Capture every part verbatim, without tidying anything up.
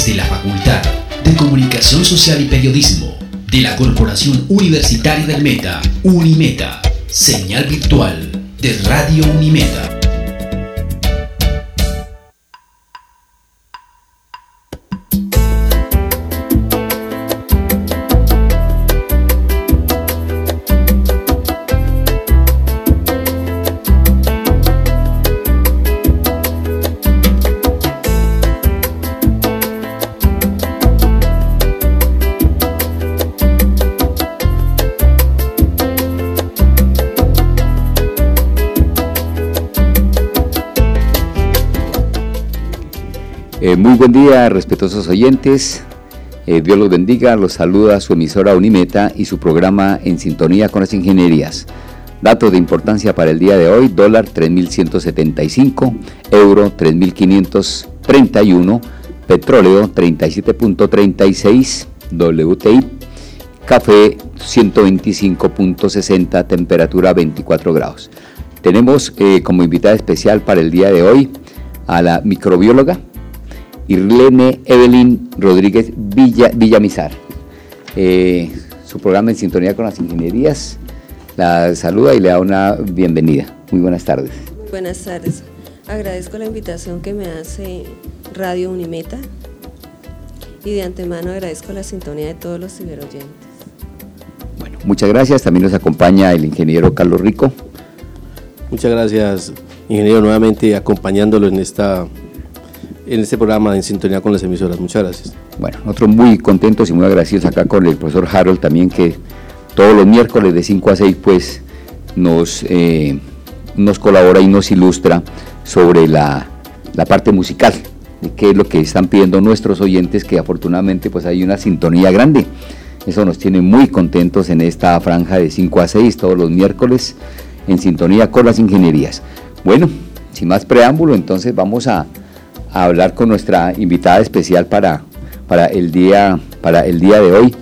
Desde la Facultad de Comunicación Social y Periodismo de la Corporación Universitaria del Meta, Unimeta, señal virtual de Radio Unimeta. Eh, muy buen día, respetuosos oyentes, eh, Dios los bendiga, los saluda su emisora Unimeta y su programa En Sintonía con las Ingenierías. Datos de importancia para el día de hoy: dólar tres mil ciento setenta y cinco, euro tres mil quinientos treinta y uno, petróleo treinta y siete punto treinta y seis, W T I, café ciento veinticinco punto sesenta, temperatura veinticuatro grados. Tenemos eh, como invitada especial para el día de hoy a la microbióloga Irlene Evelyn Rodríguez Villa, Villamizar. Eh, su programa En Sintonía con las Ingenierías la saluda y le da una bienvenida. Muy buenas tardes. Buenas tardes. Agradezco la invitación que me hace Radio Unimeta y de antemano agradezco la sintonía de todos los ciberoyentes. Bueno, muchas gracias. También nos acompaña el ingeniero Carlos Rico. Muchas gracias, ingeniero, nuevamente acompañándolo en esta en este programa En Sintonía con las Emisoras. Muchas gracias. Bueno, nosotros muy contentos y muy agradecidos acá con el profesor Harold también, que todos los miércoles de cinco a seis pues nos, eh, nos colabora y nos ilustra sobre la, la parte musical, de qué es lo que están pidiendo nuestros oyentes, que afortunadamente pues hay una sintonía grande. Eso nos tiene muy contentos en esta franja de cinco a seis todos los miércoles En Sintonía con las Ingenierías. Bueno, sin más preámbulo, entonces vamos a a hablar con nuestra invitada especial para, para, el, día, para el día de hoy.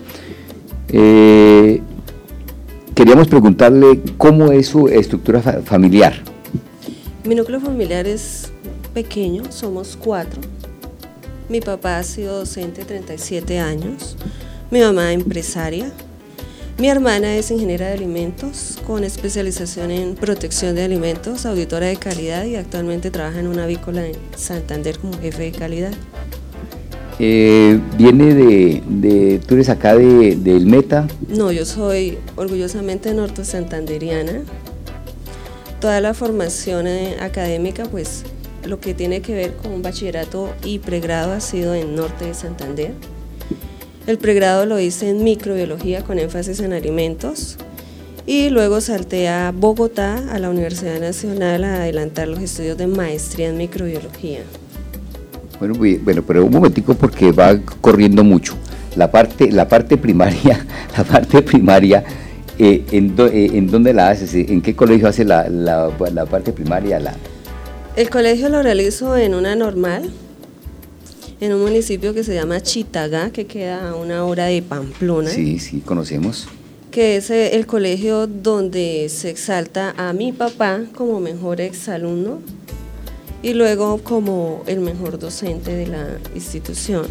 Eh, queríamos preguntarle cómo es su estructura fa- familiar. Mi núcleo familiar es pequeño, somos cuatro. Mi papá ha sido docente treinta y siete años, mi mamá empresaria, mi hermana es ingeniera de alimentos con especialización en protección de alimentos, auditora de calidad y actualmente trabaja en una avícola en Santander como jefe de calidad. Eh, ¿Viene de, de, tú eres acá de, del Meta? No, yo soy orgullosamente norte santanderiana. Toda la formación eh, académica, pues lo que tiene que ver con bachillerato y pregrado ha sido en norte de Santander. El pregrado lo hice en microbiología con énfasis en alimentos y luego salté a Bogotá, a la Universidad Nacional, a adelantar los estudios de maestría en microbiología. Bueno, bueno, pero un momentico porque va corriendo mucho. La parte, la parte primaria, la parte primaria, eh, ¿en, do, eh, ¿en dónde la haces? ¿En qué colegio hace la, la, la parte primaria? La... El colegio lo realizo en una normal, en un municipio que se llama Chitagá, que queda a una hora de Pamplona. Sí, sí, conocemos. Que es el colegio donde se exalta a mi papá como mejor exalumno y luego como el mejor docente de la institución.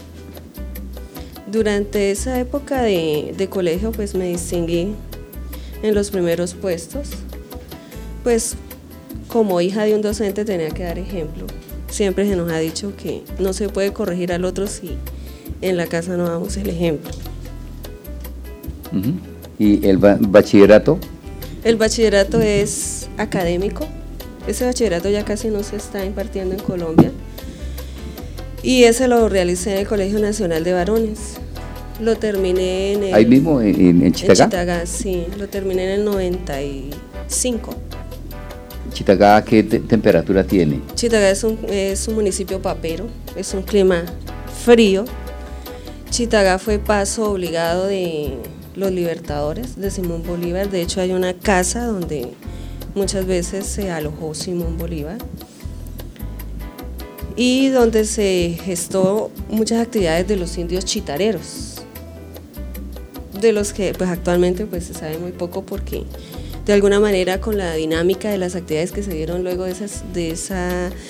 Durante esa época de, de colegio pues me distinguí en los primeros puestos, pues como hija de un docente tenía que dar ejemplo. Siempre se nos ha dicho que no se puede corregir al otro si en la casa no damos el ejemplo. Uh-huh. ¿Y el ba- bachillerato? El bachillerato es académico. Ese bachillerato ya casi no se está impartiendo en Colombia. Y ese lo realicé en el Colegio Nacional de Varones. Lo terminé en el... ¿Ahí mismo, en, en Chitagá? En Chitagá, sí. Lo terminé en el noventa y cinco. ¿Chitagá qué te- temperatura tiene? Chitagá es un, es un municipio papero, es un clima frío. Chitagá fue paso obligado de los libertadores, de Simón Bolívar. De hecho hay una casa donde muchas veces se alojó Simón Bolívar y donde se gestó muchas actividades de los indios chitareros, de los que pues actualmente pues se sabe muy poco porque de alguna manera con la dinámica de las actividades que se dieron luego de, esas, de esa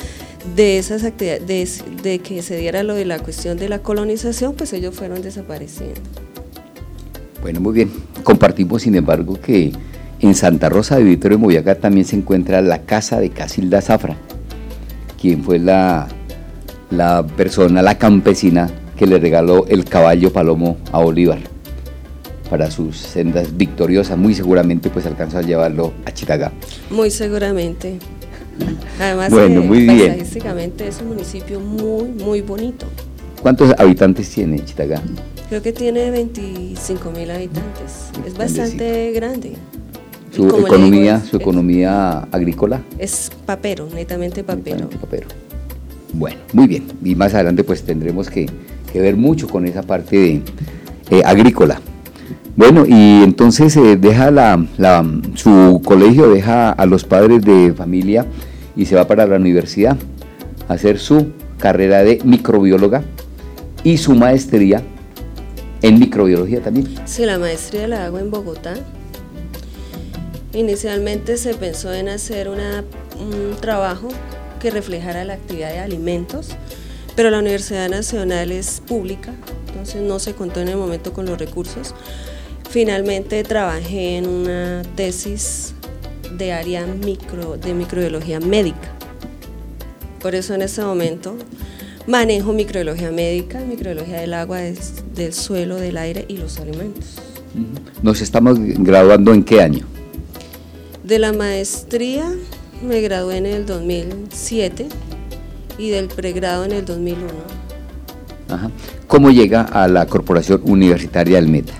de esas actividades, de, de que se diera lo de la cuestión de la colonización, pues ellos fueron desapareciendo. Bueno, muy bien. Compartimos, sin embargo, que en Santa Rosa de Vittorio, en Boyacá, también se encuentra la casa de Casilda Zafra, quien fue la, la persona, la campesina que le regaló el caballo Palomo a Bolívar para sus sendas victoriosas. Muy seguramente pues alcanzó a llevarlo a Chitagá. Muy seguramente. Además, bueno, que muy bien. Paisajísticamente es un municipio muy, muy bonito. ¿Cuántos habitantes tiene Chitagá? Creo que tiene veinticinco mil habitantes. Es bastante grande. Su economía, digo, es, su economía agrícola. Es papero, netamente papero. Netamente papero. Bueno, muy bien. Y más adelante pues tendremos que, que ver mucho con esa parte de, eh, agrícola. Bueno, y entonces eh, deja la, la, su colegio, deja a los padres de familia y se va para la universidad a hacer su carrera de microbióloga y su maestría en microbiología también. Sí, la maestría la hago en Bogotá. Inicialmente se pensó en hacer una, un trabajo que reflejara la actividad de alimentos, pero la Universidad Nacional es pública, entonces no se contó en el momento con los recursos. Finalmente trabajé en una tesis de área micro, de microbiología médica. Por eso en este momento manejo microbiología médica, microbiología del agua, del suelo, del aire y los alimentos. ¿Nos estamos graduando en qué año? De la maestría me gradué en el dos mil siete y del pregrado en el dos mil uno. Ajá. ¿Cómo llega a la Corporación Universitaria del Meta?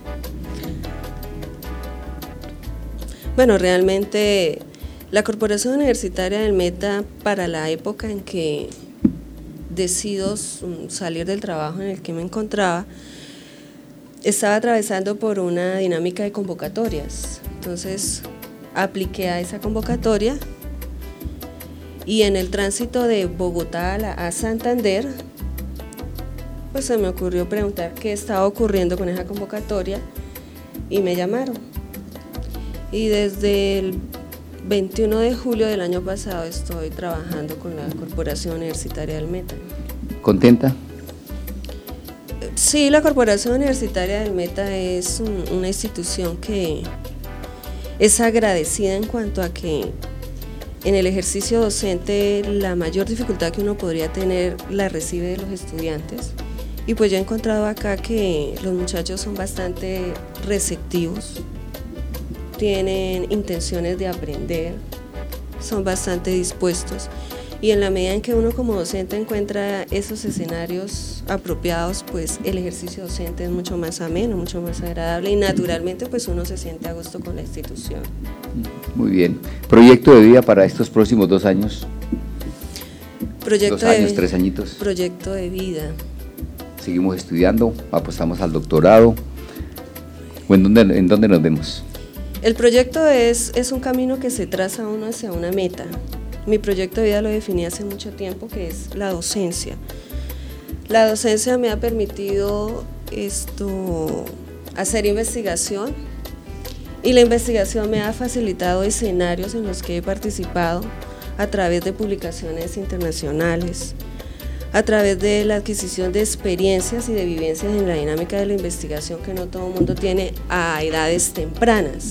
Bueno, realmente la Corporación Universitaria del Meta, para la época en que decido salir del trabajo en el que me encontraba, estaba atravesando por una dinámica de convocatorias. Entonces apliqué a esa convocatoria y en el tránsito de Bogotá a, la, a Santander, pues se me ocurrió preguntar qué estaba ocurriendo con esa convocatoria y me llamaron. Y desde el veintiuno de julio del año pasado estoy trabajando con la Corporación Universitaria del Meta. ¿Contenta? Sí, la Corporación Universitaria del Meta es un, una institución que es agradecida en cuanto a que en el ejercicio docente la mayor dificultad que uno podría tener la recibe de los estudiantes. Y pues yo he encontrado acá que los muchachos son bastante receptivos, tienen intenciones de aprender, son bastante dispuestos y en la medida en que uno como docente encuentra esos escenarios apropiados, pues el ejercicio docente es mucho más ameno, mucho más agradable y naturalmente pues uno se siente a gusto con la institución. Muy bien. ¿Proyecto de vida para estos próximos dos años? Proyecto dos años, de, tres añitos. Proyecto de vida. Seguimos estudiando, apostamos al doctorado. ¿O en dónde, en dónde nos vemos? El proyecto es, es un camino que se traza uno hacia una meta. Mi proyecto de vida lo definí hace mucho tiempo, que es la docencia. La docencia me ha permitido esto, hacer investigación y la investigación me ha facilitado escenarios en los que he participado a través de publicaciones internacionales, a través de la adquisición de experiencias y de vivencias en la dinámica de la investigación que no todo el mundo tiene a edades tempranas.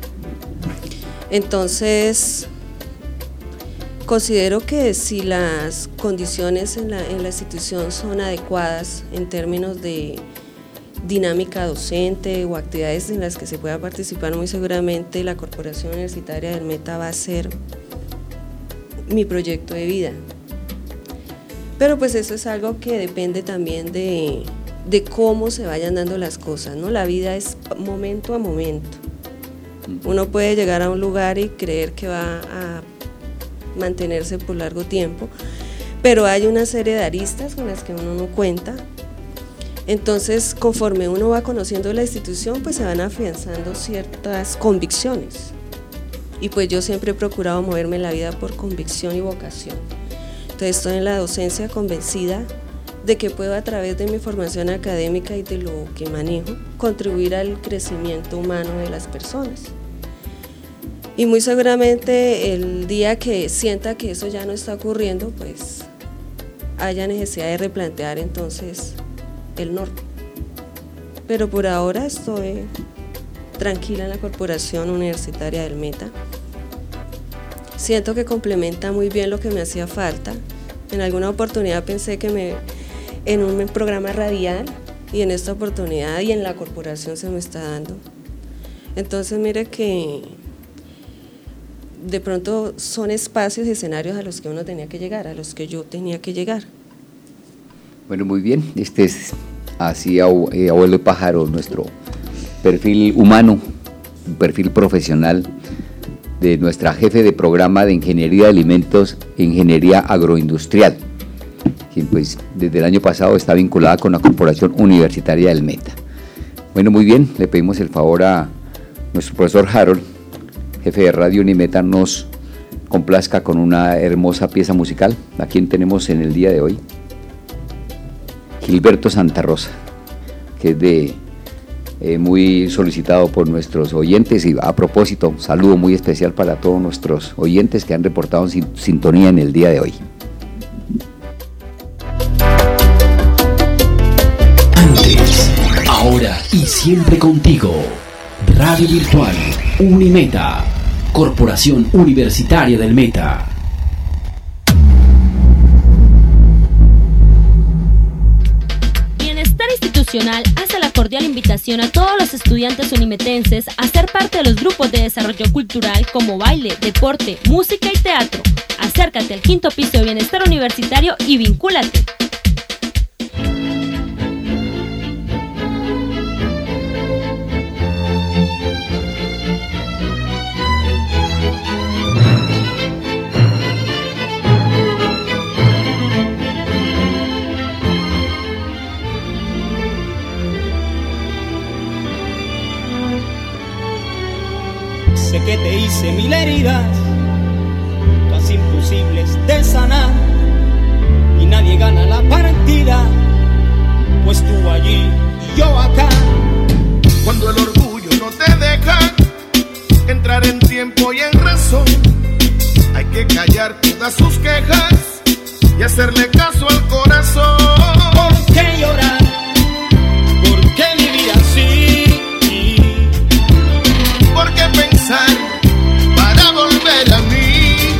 Entonces, considero que si las condiciones en la, en la institución son adecuadas en términos de dinámica docente o actividades en las que se pueda participar, muy seguramente la Corporación Universitaria del Meta va a ser mi proyecto de vida. Pero pues eso es algo que depende también de, de cómo se vayan dando las cosas, ¿no? La vida es momento a momento. Uno puede llegar a un lugar y creer que va a mantenerse por largo tiempo, pero hay una serie de aristas con las que uno no cuenta. Entonces, conforme uno va conociendo la institución, pues se van afianzando ciertas convicciones. Y pues yo siempre he procurado moverme en la vida por convicción y vocación. Entonces estoy en la docencia convencida de que puedo a través de mi formación académica y de lo que manejo contribuir al crecimiento humano de las personas. Y muy seguramente el día que sienta que eso ya no está ocurriendo, pues haya necesidad de replantear entonces el norte. Pero por ahora estoy tranquila en la Corporación Universitaria del Meta. Siento que complementa muy bien lo que me hacía falta. En alguna oportunidad pensé que me, en un programa radial, y en esta oportunidad y en la corporación se me está dando. Entonces mire que de pronto son espacios y escenarios a los que uno tenía que llegar, a los que yo tenía que llegar. Bueno, muy bien, este es así, eh, abuelo pájaro, nuestro perfil humano, un perfil profesional de nuestra jefe de programa de Ingeniería de Alimentos e Ingeniería Agroindustrial, quien pues desde el año pasado está vinculada con la Corporación Universitaria del Meta. Bueno, muy bien, le pedimos el favor a nuestro profesor Harold, jefe de Radio Unimeta, nos complazca con una hermosa pieza musical. ¿A quién tenemos en el día de hoy? Gilberto Santa Rosa, que es de eh, muy solicitado por nuestros oyentes, y a propósito, un saludo muy especial para todos nuestros oyentes que han reportado sin, sintonía en el día de hoy. Antes, ahora y siempre contigo. Radio Virtual Unimeta, Corporación Universitaria del Meta. Bienestar Institucional hace la cordial invitación a todos los estudiantes unimetenses a ser parte de los grupos de desarrollo cultural como baile, deporte, música y teatro. Acércate al quinto piso de Bienestar Universitario y vincúlate. Sé que te hice mil heridas, casi imposibles de sanar, y nadie gana la partida, pues tú allí y yo acá. Cuando el orgullo no te deja entrar en tiempo y en razón, hay que callar todas sus quejas y hacerle caso al corazón. ¿Por qué llorar? ¿Por qué vivir así? ¿Por qué pensar para volver a mí?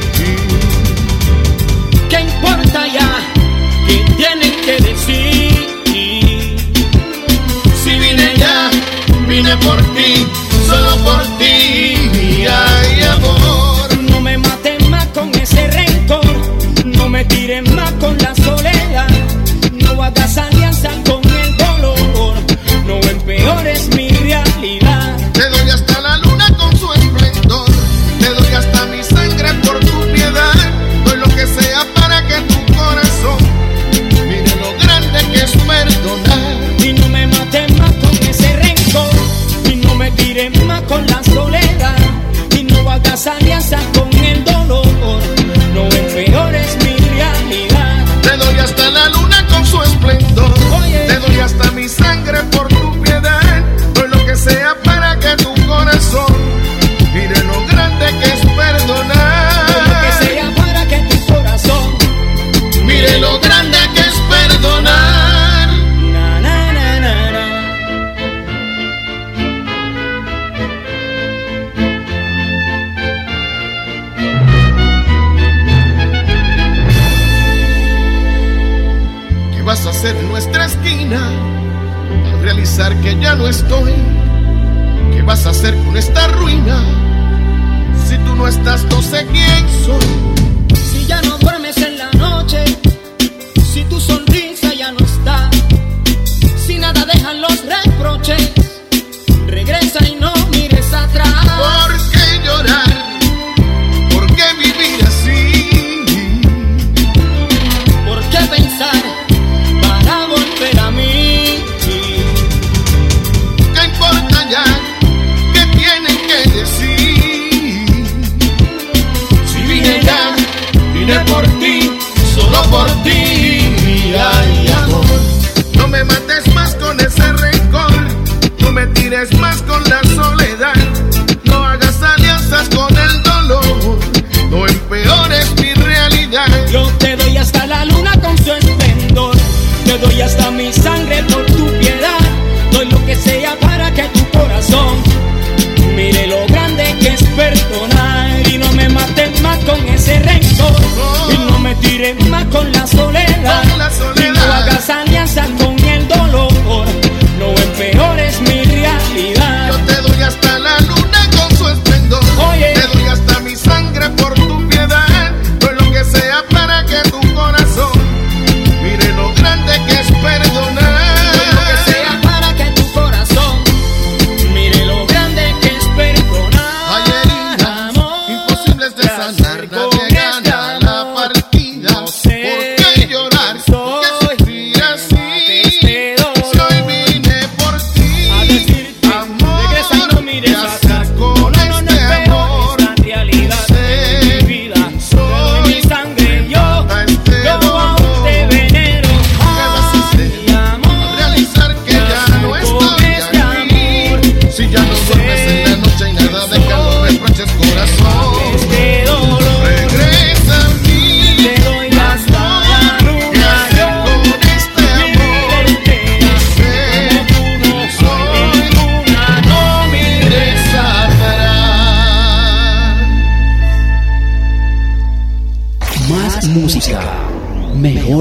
¿Qué importa ya? ¿Qué tienen que decir? Si vine ya, vine por ti, solo por ti. Ay, amor, no me mates más con ese rencor, no me tires más con la soledad, no hagas alianza con el dolor, no empeores mi realidad. Te doy hasta la luna con su esplendor, te doy hasta mi sangre por tu piedad, doy lo que sea para que tu corazón mire lo grande que es perdonar. Y no me mates más con ese rencor, y no me tires más con la soledad, y no hagas alianza con el dolor, no empeores mi realidad. Te doy hasta la luna con su esplendor, Oye. te doy hasta mi sangre por tu piedad, doy lo que sea para que tu corazón mire lo grande que es perdonar. Doy lo que sea para que tu corazón mire lo grande que es perdonar. na, na, na, na, na. ¿Qué vas a hacer en nuestra esquina al realizar que ya no estoy? ¿Qué vas a hacer con esta ruina? Si tú no estás, no sé quién soy. Si ya no duermes en la noche, si tu sonrisa ya no está, si nada dejan los reproches, regresa y no mires atrás. ¿Por qué llorar? ¿Por qué vivir así? ¿Por qué pensar para volver a mí? ¿Qué importa ya? ¿Qué tienen que decir? Si vine ya, vine por ti, solo por ti.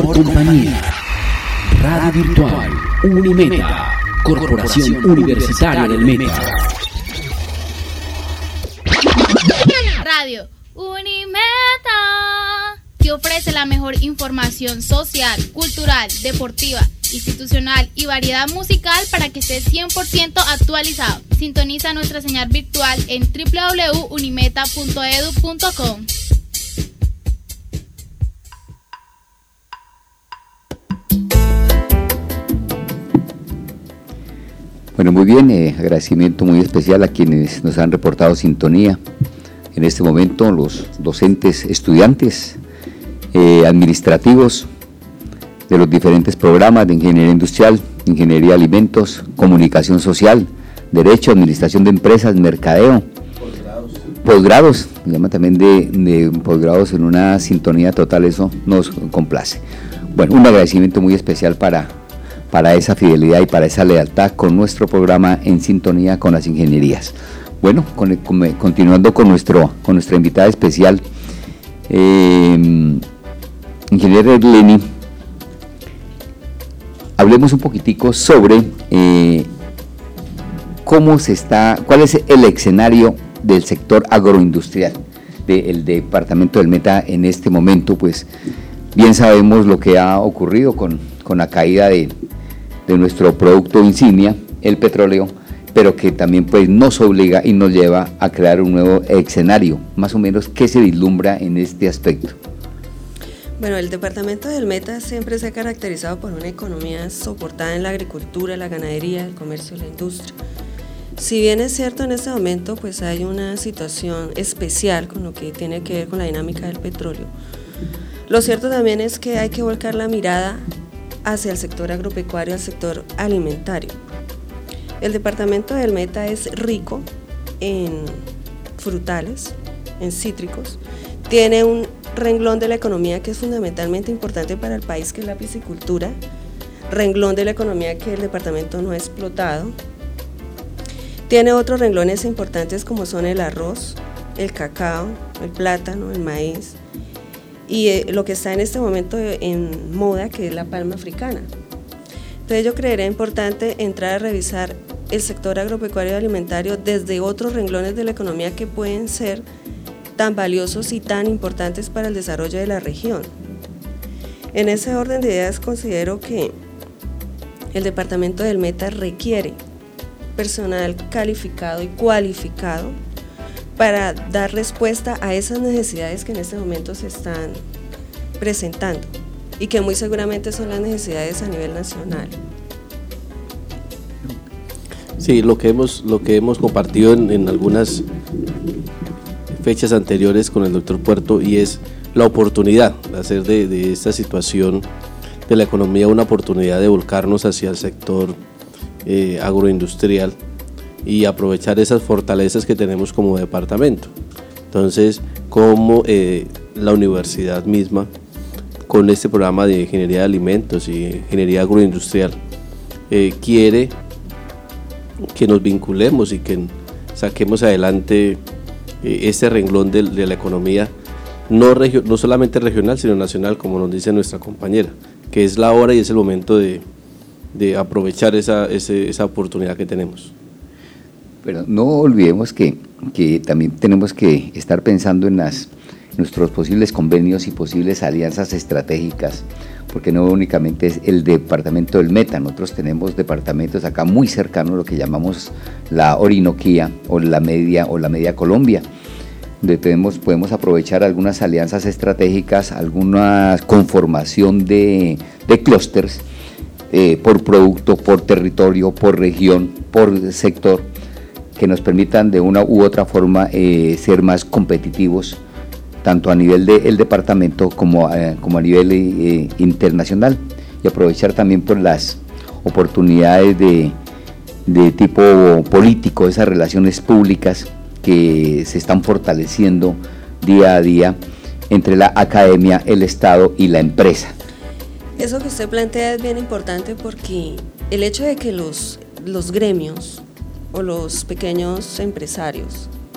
mejor compañía. Radio Virtual Unimeta, Corporación Universitaria del Meta. Radio Unimeta te ofrece la mejor información social, cultural, deportiva, institucional y variedad musical para que estés cien por ciento actualizado. Sintoniza nuestra señal virtual en doble u doble u doble u punto unimeta punto e d u punto com. Bueno, muy bien, eh, agradecimiento muy especial a quienes nos han reportado sintonía. En este momento los docentes, estudiantes, eh, administrativos de los diferentes programas de Ingeniería Industrial, Ingeniería de Alimentos, Comunicación Social, Derecho, Administración de Empresas, Mercadeo, posgrados, posgrados llama también de, de posgrados en una sintonía total, eso nos complace. Bueno, un agradecimiento muy especial para, para esa fidelidad y para esa lealtad con nuestro programa En Sintonía con las Ingenierías. Bueno, con, con, continuando con, nuestro, con nuestra invitada especial, eh, ingeniera Erleni, hablemos un poquitico sobre eh, cómo se está, cuál es el escenario del sector agroindustrial del departamento del Meta en este momento. Pues bien sabemos lo que ha ocurrido con, con la caída de, de nuestro producto insignia, el petróleo, pero que también pues nos obliga y nos lleva a crear un nuevo escenario. Más o menos, ¿qué se vislumbra en este aspecto? Bueno, el departamento del Meta siempre se ha caracterizado por una economía soportada en la agricultura, la ganadería, el comercio y la industria. Si bien es cierto, en este momento pues hay una situación especial con lo que tiene que ver con la dinámica del petróleo, lo cierto también es que hay que volcar la mirada hacia el sector agropecuario, al sector alimentario. El departamento del Meta es rico en frutales, en cítricos, tiene un renglón de la economía que es fundamentalmente importante para el país, que es la piscicultura, renglón de la economía que el departamento no ha explotado. Tiene otros renglones importantes como son el arroz, el cacao, el plátano, el maíz y eh, lo que está en este momento en moda, que es la palma africana. Entonces yo creería importante entrar a revisar el sector agropecuario y alimentario desde otros renglones de la economía que pueden ser tan valiosos y tan importantes para el desarrollo de la región. En ese orden de ideas considero que el departamento del Meta requiere personal calificado y cualificado para dar respuesta a esas necesidades que en este momento se están presentando y que muy seguramente son las necesidades a nivel nacional. Sí, lo que hemos, lo que hemos compartido en, en algunas fechas anteriores con el doctor Puerto, y es la oportunidad de hacer de, de esta situación de la economía una oportunidad de volcarnos hacia el sector eh, agroindustrial y aprovechar esas fortalezas que tenemos como departamento. Entonces, como eh, la universidad misma, con este programa de Ingeniería de Alimentos y Ingeniería Agroindustrial, eh, quiere que nos vinculemos y que saquemos adelante eh, este renglón de, de la economía, no, regio, no solamente regional, sino nacional, como nos dice nuestra compañera, que es la hora y es el momento de, de aprovechar esa, ese, esa oportunidad que tenemos. Pero no olvidemos que, que también tenemos que estar pensando en las, nuestros posibles convenios y posibles alianzas estratégicas, porque no únicamente es el departamento del Meta, nosotros tenemos departamentos acá muy cercanos, lo que llamamos la Orinoquía o la Media o la Media Colombia, donde tenemos, podemos aprovechar algunas alianzas estratégicas, alguna conformación de, de clústeres eh, por producto, por territorio, por región, por sector, que nos permitan de una u otra forma eh, ser más competitivos, tanto a nivel del departamento como, eh, como a nivel eh, internacional, y aprovechar también por las oportunidades de, de tipo político, esas relaciones públicas que se están fortaleciendo día a día entre la academia, el Estado y la empresa. Eso que usted plantea es bien importante, porque el hecho de que los, los gremios o los pequeños empresarios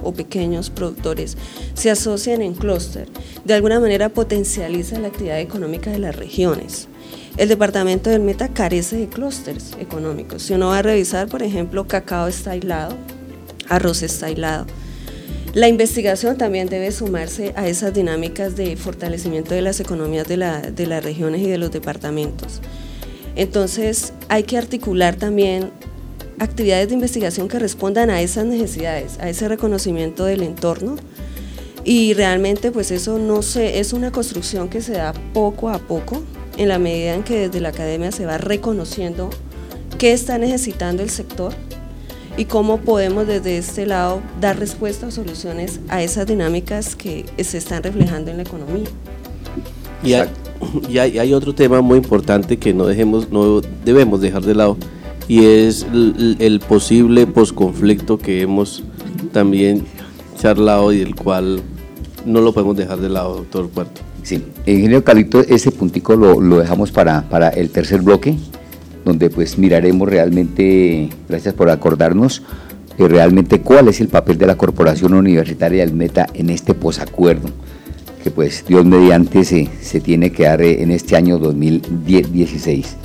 o pequeños productores se asocian en clúster, de alguna manera potencializa la actividad económica de las regiones. El departamento del Meta carece de clústeres económicos. Si uno va a revisar, por ejemplo, cacao está aislado, arroz está aislado. La investigación también debe sumarse a esas dinámicas de fortalecimiento de las economías de, la, de las regiones y de los departamentos. Entonces, hay que articular también actividades de investigación que respondan a esas necesidades, a ese reconocimiento del entorno, y realmente pues eso no se, es una construcción que se da poco a poco, en la medida en que desde la academia se va reconociendo qué está necesitando el sector y cómo podemos desde este lado dar respuesta o soluciones a esas dinámicas que se están reflejando en la economía. Y hay, y hay, hay otro tema muy importante que no, dejemos, no debemos dejar de lado, y es el, el posible posconflicto que hemos también charlado y del cual no lo podemos dejar de lado, doctor Puerto. Sí, ingeniero Calixto, ese puntico lo, lo dejamos para, para el tercer bloque, donde pues miraremos realmente, gracias por acordarnos, eh, realmente cuál es el papel de la Corporación Universitaria del Meta en este posacuerdo, que pues Dios mediante se, se tiene que dar en este año dos mil dieciséis.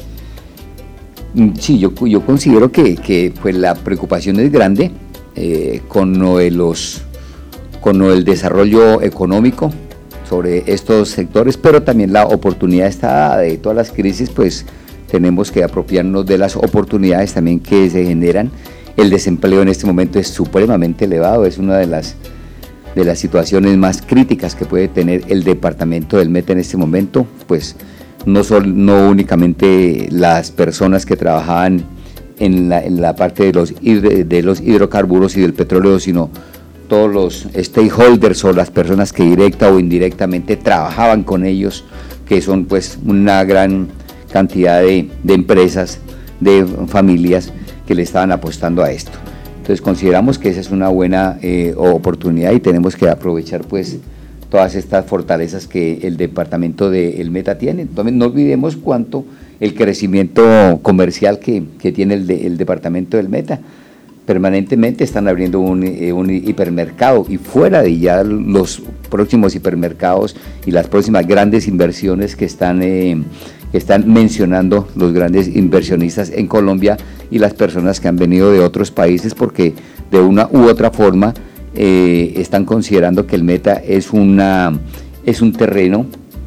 Sí, yo, yo considero que, que pues la preocupación es grande eh, con, lo de los, con lo del desarrollo económico sobre estos sectores, pero también la oportunidad está de todas las crisis, pues tenemos que apropiarnos de las oportunidades también que se generan. El desempleo en este momento es supremamente elevado, es una de las, de las situaciones más críticas que puede tener el departamento del Meta en este momento, pues no son no únicamente las personas que trabajaban en la, en la parte de los, de los hidrocarburos y del petróleo, sino todos los stakeholders o las personas que directa o indirectamente trabajaban con ellos, que son pues una gran cantidad de, de empresas, de familias que le estaban apostando a esto. Entonces consideramos que esa es una buena eh, oportunidad y tenemos que aprovechar pues todas estas fortalezas que el departamento del Meta tiene. Entonces no olvidemos cuánto el crecimiento comercial que, que tiene el, de, el departamento del Meta. Permanentemente están abriendo un, eh, un hipermercado, y fuera de ya los próximos hipermercados y las próximas grandes inversiones que están, eh, que están mencionando los grandes inversionistas en Colombia y las personas que han venido de otros países, porque de una u otra forma eh, están considerando que el Meta es, una, es un terreno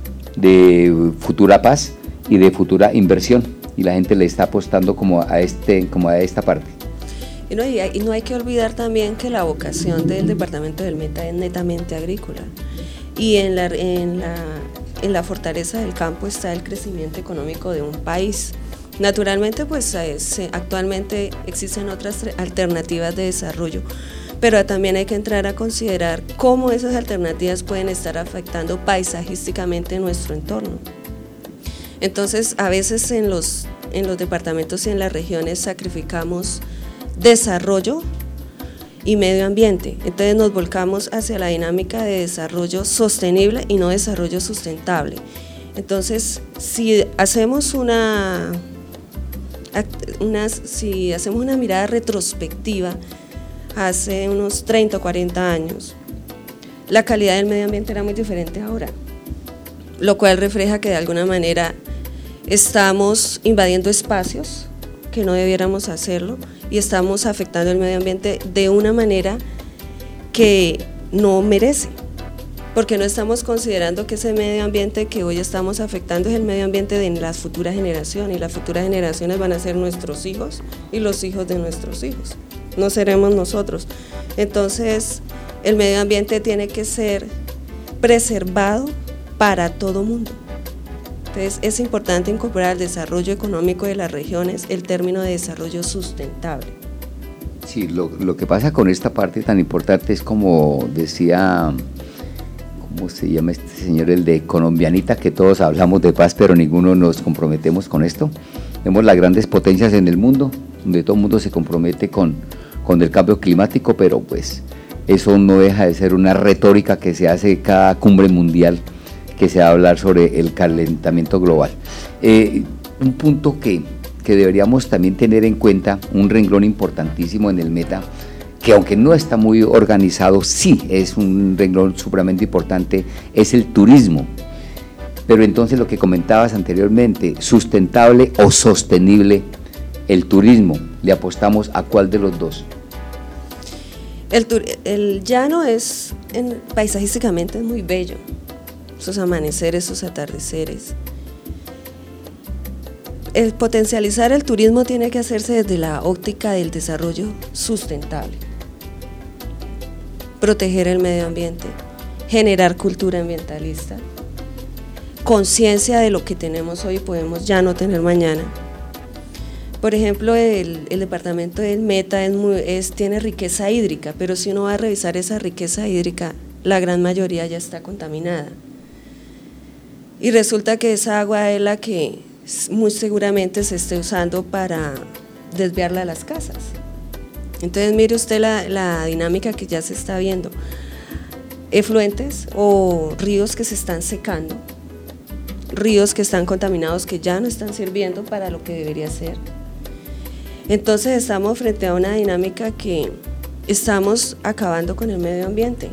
de futura paz y de futura inversión, y la gente le está apostando como a, este, como a esta parte. Y no, y, hay, y no hay que olvidar también que la vocación del departamento del Meta es netamente agrícola, y en la, en, la, en la fortaleza del campo está el crecimiento económico de un país. Naturalmente pues se, actualmente existen otras alternativas de desarrollo, pero también hay que entrar a considerar cómo esas alternativas pueden estar afectando paisajísticamente nuestro entorno. Entonces a veces en los, en los departamentos y en las regiones sacrificamos desarrollo y medio ambiente, entonces nos volcamos hacia la dinámica de desarrollo sostenible y no desarrollo sustentable. Entonces si hacemos una, una, si hacemos una mirada retrospectiva hace unos treinta o cuarenta años, la calidad del medio ambiente era muy diferente ahora, lo cual refleja que de alguna manera estamos invadiendo espacios que no debiéramos hacerlo, y estamos afectando el medio ambiente de una manera que no merece, porque no estamos considerando que ese medio ambiente que hoy estamos afectando es el medio ambiente de las futuras generaciones, y las futuras generaciones van a ser nuestros hijos y los hijos de nuestros hijos, no seremos nosotros. Entonces el medio ambiente tiene que ser preservado para todo mundo. Entonces es importante incorporar al desarrollo económico de las regiones el término de desarrollo sustentable. Sí, lo, lo que pasa con esta parte tan importante es, como decía, ¿cómo se llama este señor? El de Colombianita, que todos hablamos de paz, pero ninguno nos comprometemos con esto. Vemos las grandes potencias en el mundo, donde todo el mundo se compromete con, con el cambio climático, pero pues eso no deja de ser una retórica que se hace cada cumbre mundial, que se va a hablar sobre el calentamiento global. Eh, un punto que, que deberíamos también tener en cuenta, un renglón importantísimo en el Meta, que aunque no está muy organizado, sí es un renglón supremamente importante, es el turismo. Pero entonces lo que comentabas anteriormente, sustentable o sostenible, el turismo, ¿le apostamos a cuál de los dos? El, el llano es, en, paisajísticamente es muy bello, esos amaneceres, esos atardeceres. El potencializar el turismo tiene que hacerse desde la óptica del desarrollo sustentable, proteger el medio ambiente, generar cultura ambientalista, conciencia de lo que tenemos hoy podemos ya no tener mañana. Por ejemplo, el, el departamento del Meta es muy, es, tiene riqueza hídrica, pero si uno va a revisar esa riqueza hídrica, la gran mayoría ya está contaminada. Y resulta que esa agua es la que muy seguramente se esté usando para desviarla a las casas. Entonces mire usted la, la dinámica que ya se está viendo. Efluentes o ríos que se están secando, ríos que están contaminados, que ya no están sirviendo para lo que debería ser. Entonces estamos frente a una dinámica que estamos acabando con el medio ambiente.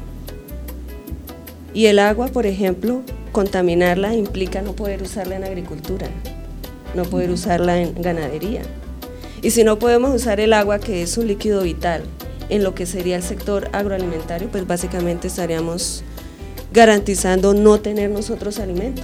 Y el agua, por ejemplo, contaminarla implica no poder usarla en agricultura, no poder usarla en ganadería. Y si no podemos usar el agua, que es un líquido vital, en lo que sería el sector agroalimentario, pues básicamente estaríamos garantizando no tener nosotros alimento.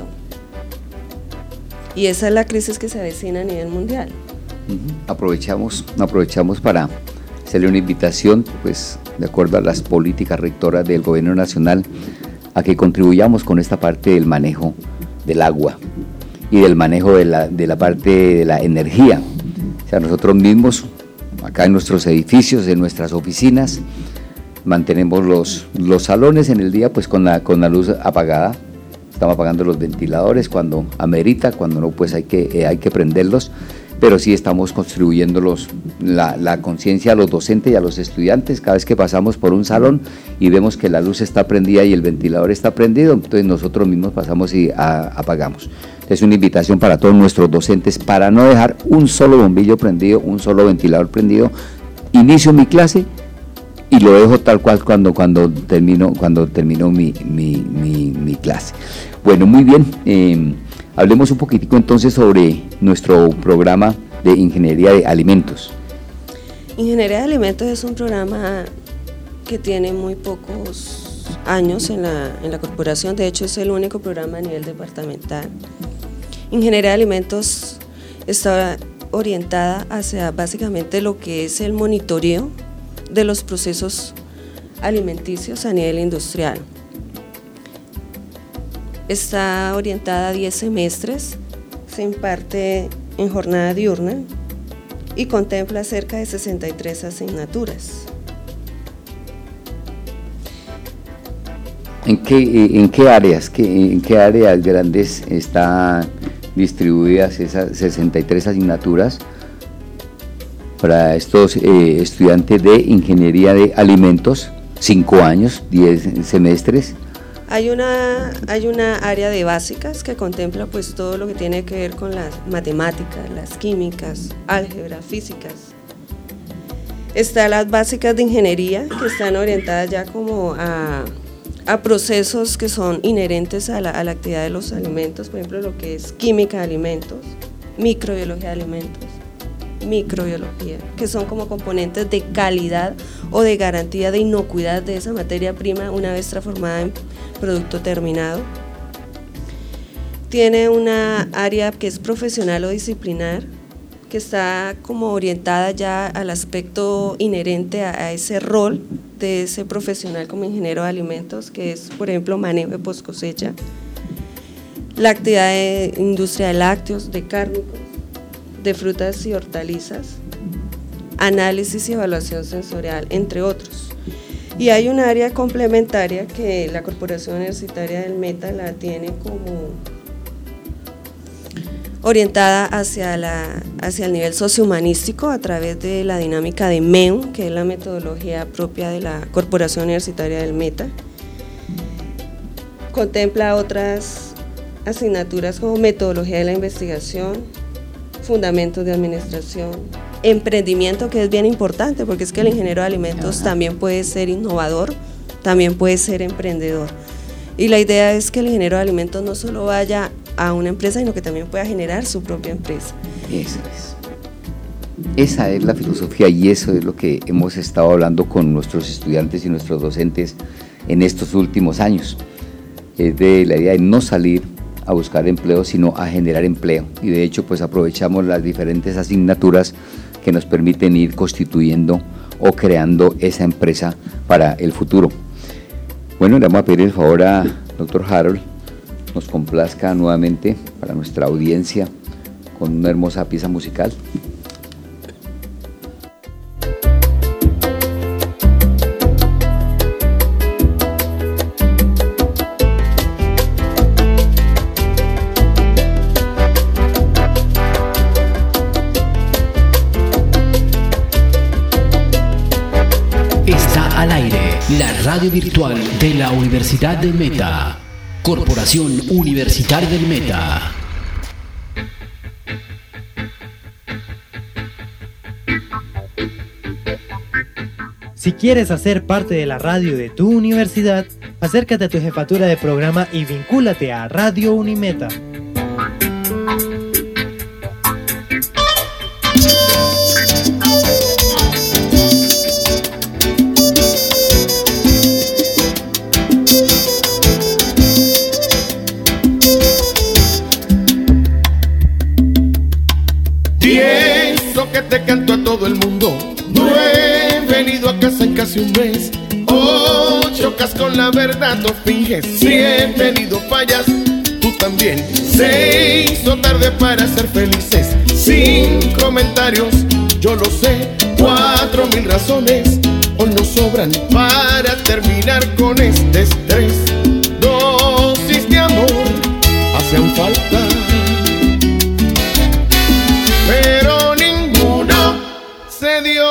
Y esa es la crisis que se avecina a nivel mundial. Uh-huh. Aprovechamos, aprovechamos para hacerle una invitación, pues de acuerdo a las políticas rectoras del gobierno nacional, a que contribuyamos con esta parte del manejo del agua y del manejo de la, de la parte de la energía. O sea, nosotros mismos, acá en nuestros edificios, en nuestras oficinas, mantenemos los, los salones en el día pues con la, con la luz apagada. Estamos apagando los ventiladores cuando amerita, cuando no pues hay que, eh, hay que prenderlos, pero sí estamos contribuyendo los, la, la conciencia a los docentes y a los estudiantes. Cada vez que pasamos por un salón y vemos que la luz está prendida y el ventilador está prendido, entonces nosotros mismos pasamos y a, apagamos. Es una invitación para todos nuestros docentes para no dejar un solo bombillo prendido, un solo ventilador prendido. Inicio mi clase y lo dejo tal cual cuando, cuando termino, cuando termino mi, mi, mi, mi clase. Bueno, muy bien, eh, hablemos un poquitico entonces sobre nuestro programa de Ingeniería de Alimentos. Ingeniería de Alimentos es un programa que tiene muy pocos años en la, en la corporación, de hecho es el único programa a nivel departamental. Ingeniería de Alimentos está orientada hacia básicamente lo que es el monitoreo de los procesos alimenticios a nivel industrial. Está orientada a diez semestres, se imparte en jornada diurna y contempla cerca de sesenta y tres asignaturas. ¿En qué, en qué áreas, qué, en qué áreas grandes están distribuidas esas sesenta y tres asignaturas para estos eh, estudiantes de Ingeniería de Alimentos? Cinco años, diez semestres. Hay una, hay una área de básicas que contempla pues todo lo que tiene que ver con las matemáticas, las químicas, álgebra, físicas. Están las básicas de ingeniería que están orientadas ya como a, a procesos que son inherentes a la, a la actividad de los alimentos, por ejemplo lo que es química de alimentos, microbiología de alimentos, microbiología, que son como componentes de calidad o de garantía de inocuidad de esa materia prima una vez transformada en producto terminado. Tiene una área que es profesional o disciplinar, que está como orientada ya al aspecto inherente a, a ese rol de ese profesional como ingeniero de alimentos, que es, por ejemplo, manejo de post cosecha, la actividad de industria de lácteos, de cárnicos, de frutas y hortalizas, análisis y evaluación sensorial, entre otros. Y hay un área complementaria que la Corporación Universitaria del Meta la tiene como orientada hacia, la, hacia el nivel sociohumanístico a través de la dinámica de M E U, que es la metodología propia de la Corporación Universitaria del Meta. Contempla otras asignaturas como metodología de la investigación, fundamentos de administración, emprendimiento, que es bien importante, porque es que el ingeniero de alimentos también puede ser innovador, también puede ser emprendedor. Y la idea es que el ingeniero de alimentos no solo vaya a una empresa, sino que también pueda generar su propia empresa. Eso es. Esa es la filosofía y eso es lo que hemos estado hablando con nuestros estudiantes y nuestros docentes en estos últimos años. Es de la idea de no salir a buscar empleo, sino a generar empleo. Y de hecho, pues aprovechamos las diferentes asignaturas que nos permiten ir constituyendo o creando esa empresa para el futuro. Bueno, le vamos a pedir el favor a doctor Harold, nos complazca nuevamente para nuestra audiencia con una hermosa pieza musical. Está al aire la radio virtual de la Universidad del Meta. Corporación Universitaria del Meta. Si quieres hacer parte de la radio de tu universidad, acércate a tu jefatura de programa y vincúlate a Radio Unimeta. Que te canto a todo el mundo. No he venido a casa en casi un mes. Oh, chocas con la verdad, no finges. Si he tenido fallas, tú también. Se hizo tarde para ser felices. Sin comentarios, yo lo sé. Cuatro mil razones hoy nos sobran para terminar con este estrés. Dosis de amor hacen falta, pero se dio.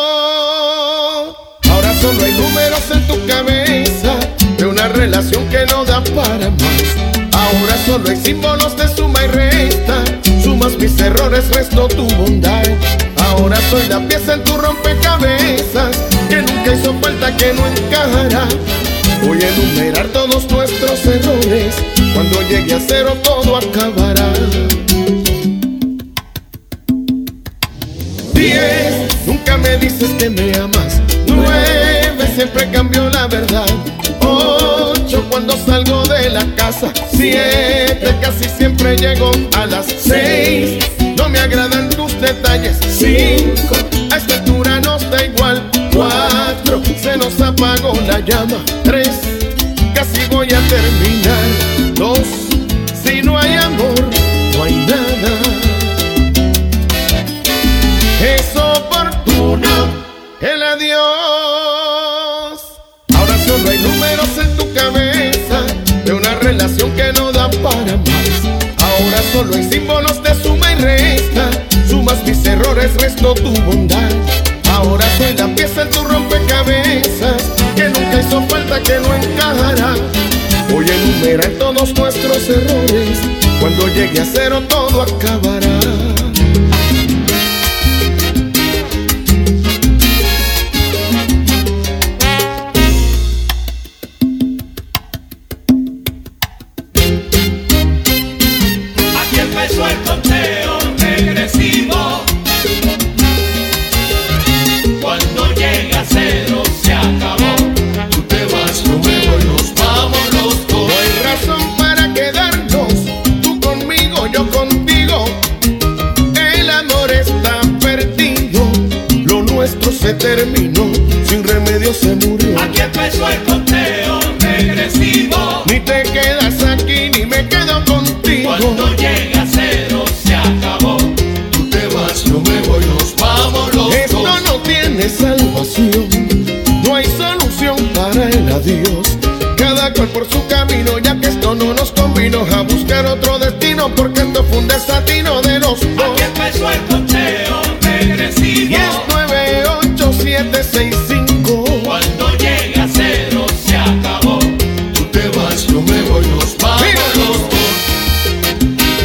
Ahora solo hay números en tu cabeza de una relación que no da para más. Ahora solo hay símbolos de suma y resta. Sumas mis errores, resto tu bondad. Ahora soy la pieza en tu rompecabezas que nunca hizo falta, que no encajará. Voy a enumerar todos nuestros errores. Cuando llegue a cero todo acabará. Diez, nunca me dices que me amas. Nueve, siempre cambio la verdad. Ocho, cuando salgo de la casa. Siete, casi siempre llego a las seis. No me agradan tus detalles. Cinco, a esta altura nos da igual. Cuatro, se nos apagó la llama. Tres, casi voy a terminar. Dos, si no hay amor, no hay nada. Es oportuno el adiós. Ahora solo hay números en tu cabeza de una relación que no da para más. Ahora solo hay símbolos de suma y resta. Sumas mis errores, resto tu bondad. Ahora soy la pieza en tu rompecabezas que nunca hizo falta, que no encajará. Voy a enumerar todos nuestros errores. Cuando llegue a cero todo acabará. Empezó el conteo regresivo. Cuando llega a cero se acabó. Tú te vas, yo me voy, nos vamos los dos. No hay razón para quedarnos, tú conmigo, yo contigo. El amor está perdido, lo nuestro se terminó, sin remedio se murió. Aquí empezó el conteo regresivo. Ni te quedas aquí ni me quedo contigo. Cuando llega a cero se acabó. Tú te vas, yo me voy, nos vamos los Esto dos. Esto no tiene salvación, no hay solución para el adiós. Cada cual por su camino, ya que esto no nos convino a buscar otro destino, porque esto fue un desatino de los dos. Aquí empezó el conteo regresivo. Y es nueve, ocho, siete, seis, cinco. Cuando llega a cero se acabó. Tú te vas, yo me voy, nos vamos los dos.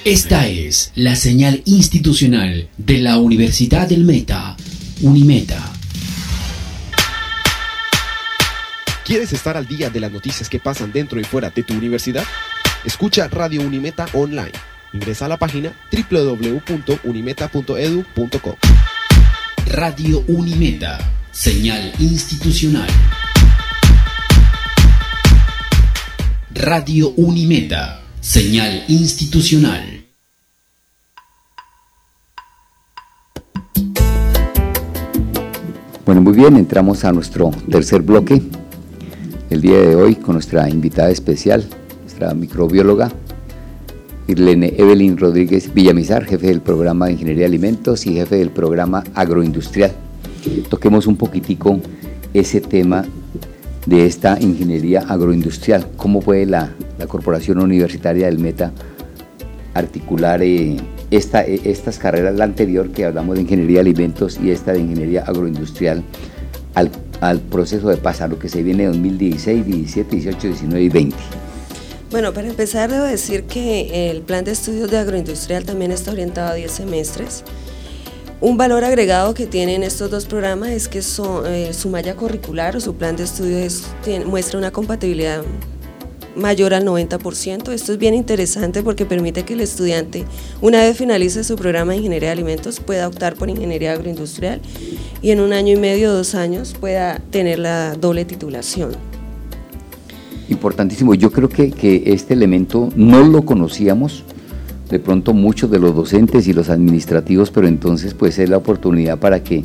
Esta es la señal institucional de la Universidad del Meta, Unimeta. ¿Quieres estar al día de las noticias que pasan dentro y fuera de tu universidad? Escucha Radio Unimeta online. Ingresa a la página doble u doble u doble u punto unimeta punto e d u punto co. Radio Unimeta, señal institucional. Radio Unimeta, señal institucional. Bueno, muy bien, entramos a nuestro tercer bloque. El día de hoy con nuestra invitada especial, nuestra microbióloga, Irlene Evelyn Rodríguez Villamizar, jefe del programa de Ingeniería de Alimentos y jefe del programa agroindustrial. Toquemos un poquitico ese tema de esta ingeniería agroindustrial. ¿Cómo puede la, la Corporación Universitaria del Meta articular eh, esta, eh, estas carreras, la anterior que hablamos de Ingeniería de Alimentos y esta de Ingeniería Agroindustrial, al, al proceso de pasar lo que se viene de dos mil dieciséis, diecisiete, dieciocho, diecinueve y veinte? Bueno, para empezar debo decir que el plan de estudios de agroindustrial también está orientado a diez semestres. Un valor agregado que tienen estos dos programas es que son, eh, su malla curricular o su plan de estudios tiene, muestra una compatibilidad mayor al noventa por ciento. Esto es bien interesante porque permite que el estudiante, una vez finalice su programa de Ingeniería de Alimentos, pueda optar por Ingeniería Agroindustrial y en un año y medio, dos años, pueda tener la doble titulación. Importantísimo. Yo creo que, que este elemento no lo conocíamos, de pronto muchos de los docentes y los administrativos, pero entonces pues es la oportunidad para que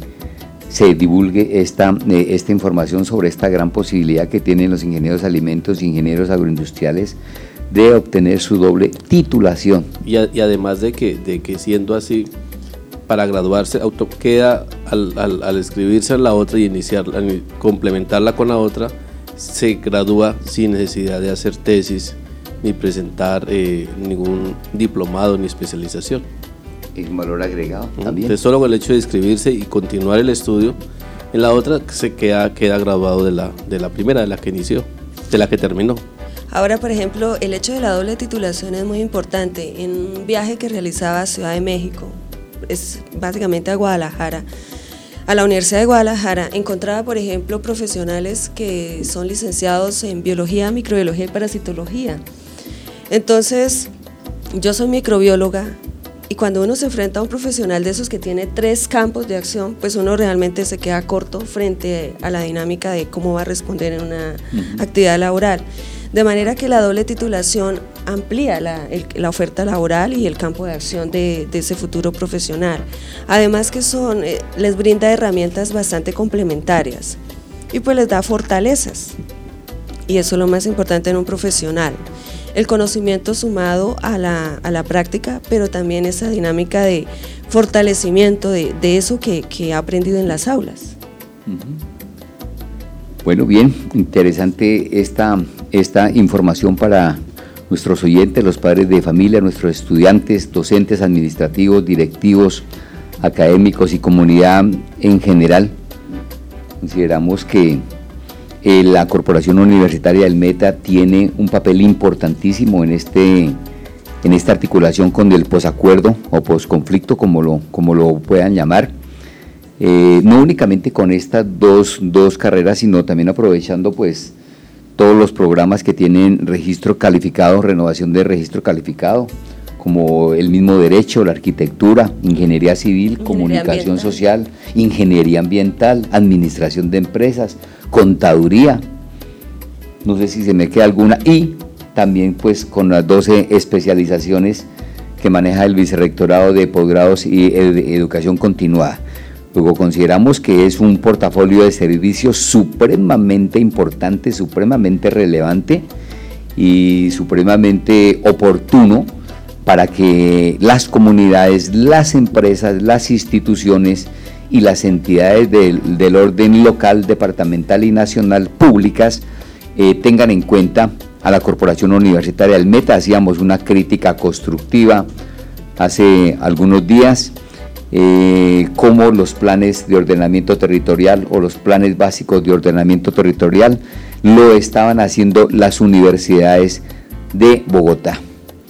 se divulgue esta, eh, esta información sobre esta gran posibilidad que tienen los ingenieros de alimentos y ingenieros agroindustriales de obtener su doble titulación. Y, a, y además de que, de que siendo así, para graduarse auto, queda al, al, al escribirse en la otra y iniciar, complementarla con la otra, se gradúa sin necesidad de hacer tesis ni presentar eh, ningún diplomado ni especialización. Es un valor agregado también. Entonces, solo con el hecho de inscribirse y continuar el estudio, en la otra se queda, queda graduado de la, de la primera, de la que inició, de la que terminó. Ahora, por ejemplo, el hecho de la doble titulación es muy importante. En un viaje que realizaba a Ciudad de México, es básicamente a Guadalajara, a la Universidad de Guadalajara, encontraba, por ejemplo, profesionales que son licenciados en biología, microbiología y parasitología. Entonces, yo soy microbióloga y cuando uno se enfrenta a un profesional de esos que tiene tres campos de acción, pues uno realmente se queda corto frente a la dinámica de cómo va a responder en una uh-huh. actividad laboral. De manera que la doble titulación amplía la, el, la oferta laboral y el campo de acción de, de ese futuro profesional. Además que son, eh, les brinda herramientas bastante complementarias y pues les da fortalezas. Y eso es lo más importante en un profesional. El conocimiento sumado a la, a la práctica, pero también esa dinámica de fortalecimiento de, de eso que, que ha aprendido en las aulas. Bueno, bien, interesante esta, esta información para nuestros oyentes, los padres de familia, nuestros estudiantes, docentes, administrativos, directivos, académicos y comunidad en general. Consideramos que Eh, la Corporación Universitaria del Meta tiene un papel importantísimo en, este, en esta articulación con el posacuerdo o posconflicto, como lo, como lo puedan llamar, eh, no únicamente con estas dos, dos carreras, sino también aprovechando pues todos los programas que tienen registro calificado, renovación de registro calificado, como el mismo derecho, la arquitectura, ingeniería civil, ingeniería comunicación ambiental. social, ingeniería ambiental, administración de empresas, contaduría, no sé si se me queda alguna, y también pues con las doce especializaciones que maneja el Vicerrectorado de Posgrados y de Educación Continuada. Luego consideramos que es un portafolio de servicios supremamente importante, supremamente relevante y supremamente oportuno para que las comunidades, las empresas, las instituciones y las entidades del, del orden local, departamental y nacional públicas eh, tengan en cuenta a la Corporación Universitaria del Meta. Hacíamos una crítica constructiva hace algunos días, eh, cómo los planes de ordenamiento territorial o los planes básicos de ordenamiento territorial lo estaban haciendo las universidades de Bogotá.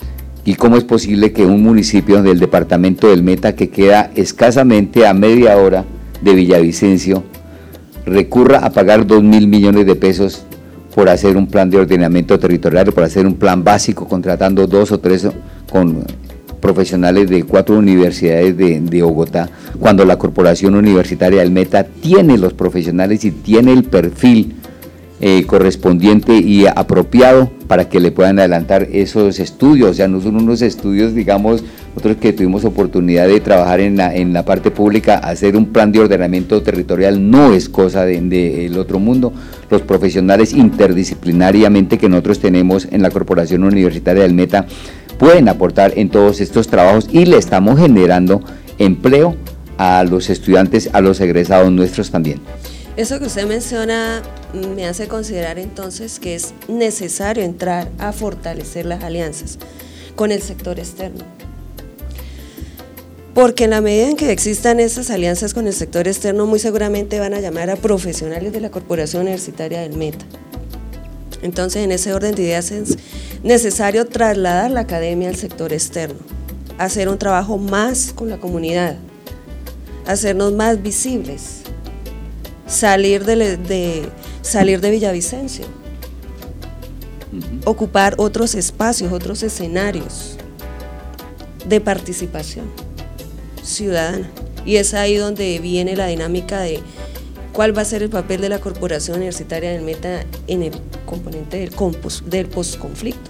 ¿Y cómo es posible que un municipio del departamento del Meta, que queda escasamente a media hora de Villavicencio, recurra a pagar dos mil millones de pesos por hacer un plan de ordenamiento territorial, por hacer un plan básico, contratando dos o tres con profesionales de cuatro universidades de, de Bogotá, cuando la Corporación Universitaria del Meta tiene los profesionales y tiene el perfil eh, correspondiente y apropiado para que le puedan adelantar esos estudios? O sea, no son unos estudios, digamos, nosotros que tuvimos oportunidad de trabajar en la, en la parte pública, hacer un plan de ordenamiento territorial no es cosa del de, de otro mundo. Los profesionales interdisciplinariamente que nosotros tenemos en la Corporación Universitaria del Meta pueden aportar en todos estos trabajos y le estamos generando empleo a los estudiantes, a los egresados nuestros también. Eso que usted menciona me hace considerar entonces que es necesario entrar a fortalecer las alianzas con el sector externo. Porque en la medida en que existan esas alianzas con el sector externo, muy seguramente van a llamar a profesionales de la Corporación Universitaria del Meta. Entonces, en ese orden de ideas es necesario trasladar la academia al sector externo, hacer un trabajo más con la comunidad, hacernos más visibles, salir de, de, salir de Villavicencio, uh-huh. ocupar otros espacios, otros escenarios de participación ciudadana. Y es ahí donde viene la dinámica de cuál va a ser el papel de la Corporación Universitaria del Meta en el componente del, compos, del posconflicto.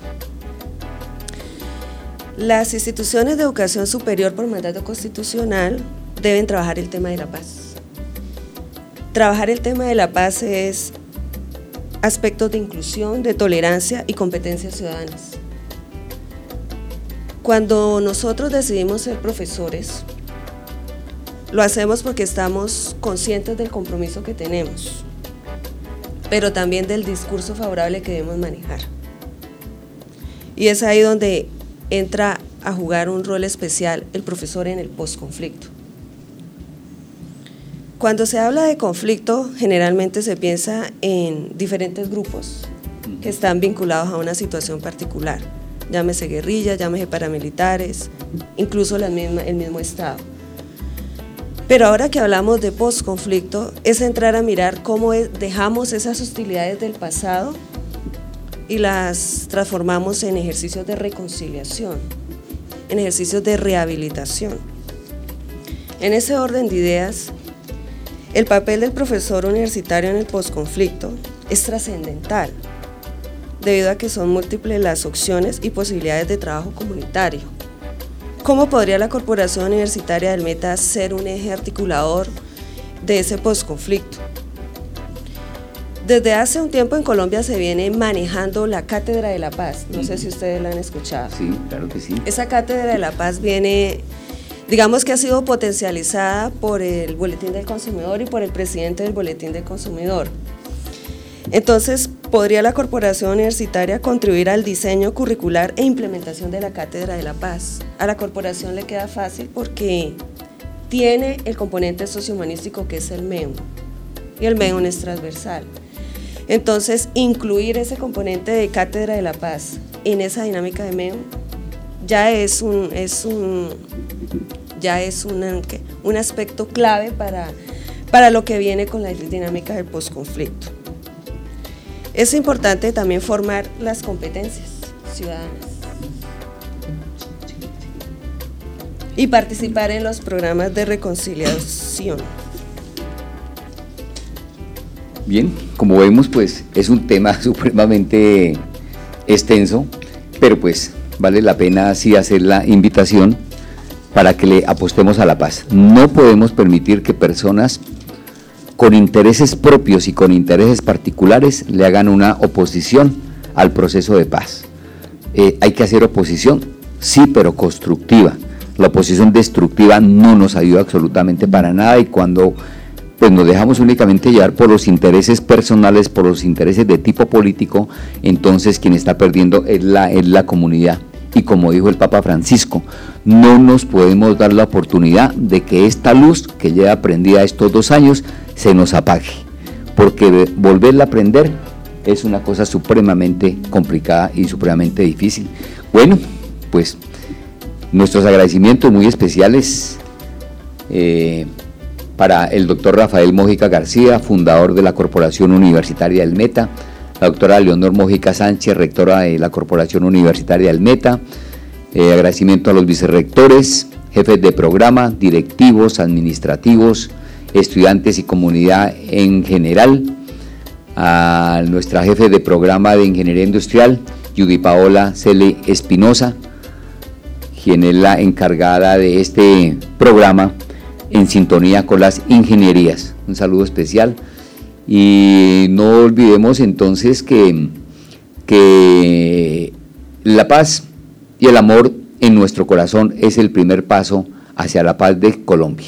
Las instituciones de educación superior por mandato constitucional deben trabajar el tema de la paz. Trabajar el tema de la paz es aspectos de inclusión, de tolerancia y competencias ciudadanas. Cuando nosotros decidimos ser profesores, lo hacemos porque estamos conscientes del compromiso que tenemos, pero también del discurso favorable que debemos manejar. Y es ahí donde entra a jugar un rol especial el profesor en el posconflicto. Cuando se habla de conflicto, generalmente se piensa en diferentes grupos que están vinculados a una situación particular, llámese guerrilla, llámese paramilitares, incluso la misma, el mismo Estado. Pero ahora que hablamos de posconflicto, es entrar a mirar cómo es, dejamos esas hostilidades del pasado y las transformamos en ejercicios de reconciliación, en ejercicios de rehabilitación. En ese orden de ideas, el papel del profesor universitario en el posconflicto es trascendental, debido a que son múltiples las opciones y posibilidades de trabajo comunitario. ¿Cómo podría la Corporación Universitaria del Meta ser un eje articulador de ese posconflicto? Desde hace un tiempo en Colombia se viene manejando la Cátedra de la Paz, no sé si ustedes la han escuchado. Sí, claro que sí. Esa Cátedra de la Paz viene, digamos que ha sido potencializada por el Boletín del Consumidor y por el presidente del Boletín del Consumidor. Entonces, ¿podría la Corporación Universitaria contribuir al diseño curricular e implementación de la Cátedra de la Paz? A la Corporación le queda fácil porque tiene el componente sociohumanístico que es el M E U, y el M E U es transversal. Entonces, incluir ese componente de Cátedra de la Paz en esa dinámica de M E U ya es un, es un, ya es una, ¿qué? un aspecto clave para, para lo que viene con la dinámica del posconflicto. Es importante también formar las competencias ciudadanas y participar en los programas de reconciliación. Bien, como vemos, pues es un tema supremamente extenso, pero pues vale la pena así hacer la invitación para que le apostemos a la paz. No podemos permitir que personas con intereses propios y con intereses particulares le hagan una oposición al proceso de paz. Eh, hay que hacer oposición, sí, pero constructiva. La oposición destructiva no nos ayuda absolutamente para nada, y cuando pues, nos dejamos únicamente llevar por los intereses personales, por los intereses de tipo político, entonces quien está perdiendo es la, es la comunidad. Y como dijo el Papa Francisco, no nos podemos dar la oportunidad de que esta luz que lleva prendida estos dos años se nos apague, porque volverla a prender es una cosa supremamente complicada y supremamente difícil. Bueno, después. Nuestros agradecimientos muy especiales eh, para el doctor Rafael Mójica García, fundador de la Corporación Universitaria del Meta, la doctora Leonor Mójica Sánchez, rectora de la Corporación Universitaria del Meta, eh, agradecimiento a los vicerrectores, jefes de programa, directivos, administrativos, estudiantes y comunidad en general, a nuestra jefe de programa de Ingeniería Industrial, Judy Paola Cele Espinosa, quien es la encargada de este programa en sintonía con las ingenierías. Un saludo especial. Y no olvidemos entonces que, que la paz y el amor en nuestro corazón es el primer paso hacia la paz de Colombia.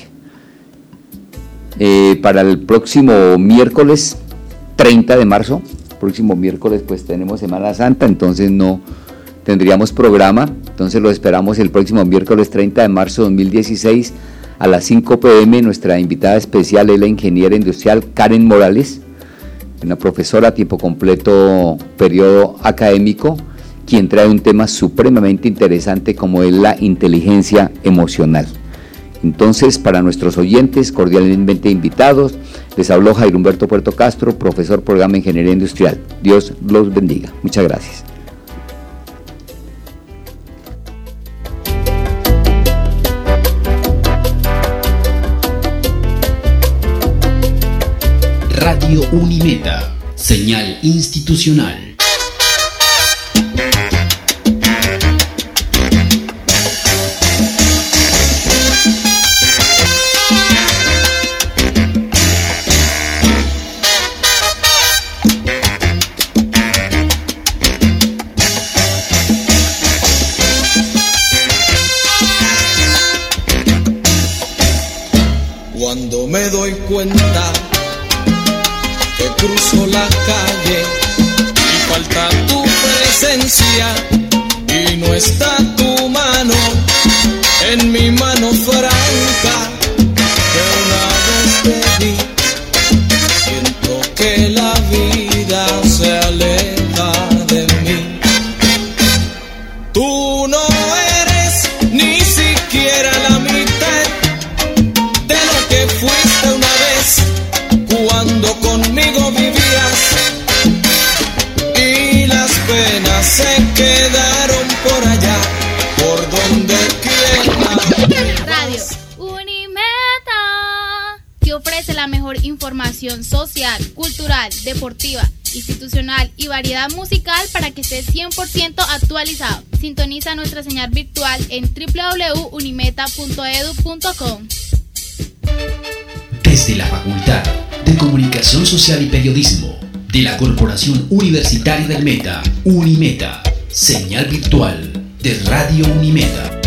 Eh, para el próximo miércoles treinta de marzo, próximo miércoles pues tenemos Semana Santa, entonces no tendríamos programa, entonces lo esperamos el próximo miércoles treinta de marzo de dos mil dieciséis a las cinco pe eme. Nuestra invitada especial es la ingeniera industrial Karen Morales, una profesora a tiempo completo, periodo académico, quien trae un tema supremamente interesante como es la inteligencia emocional. Entonces, para nuestros oyentes, cordialmente invitados, les habló Jairo Humberto Puerto Castro, profesor programa de Ingeniería Industrial. Dios los bendiga. Muchas gracias. Radio Unimeta, señal institucional. Cuando me doy cuenta que cruzo la calle y falta tu presencia y no está tu mano en mi mano franca que una vez te di, siento que la vida se aleja de mí. Tú no eres ni siquiera la mitad de lo que fuiste una vez cuando conmigo vivías, y las penas se quedaron por allá, por donde quiera. Radio Unimeta te ofrece la mejor información social, cultural, deportiva, institucional y variedad musical para que estés cien por ciento actualizado. Sintoniza nuestra señal virtual en doble u doble u doble u punto unimeta punto edu punto com. Desde la Facultad de Comunicación Social y Periodismo de la Corporación Universitaria del Meta, Unimeta, señal virtual de Radio Unimeta.